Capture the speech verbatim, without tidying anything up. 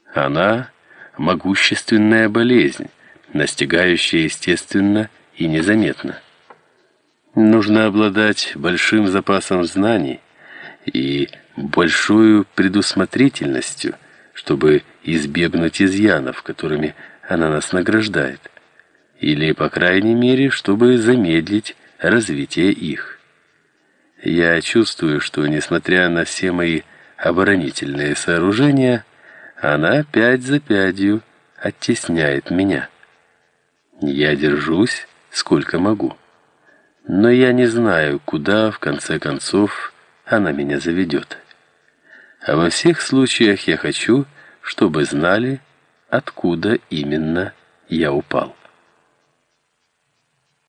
Она – могущественная болезнь, настигающая естественно и незаметно. Нужно обладать большим запасом знаний и большой предусмотрительностью, чтобы избегнуть изъянов, которыми она нас награждает, или, по крайней мере, чтобы замедлить развитие их. Я чувствую, что, несмотря на все мои оборонительные сооружения, она пять за пятью оттесняет меня. Я держусь, сколько могу. Но я не знаю, куда, в конце концов, она меня заведет. А во всех случаях я хочу, чтобы знали, откуда именно я упал.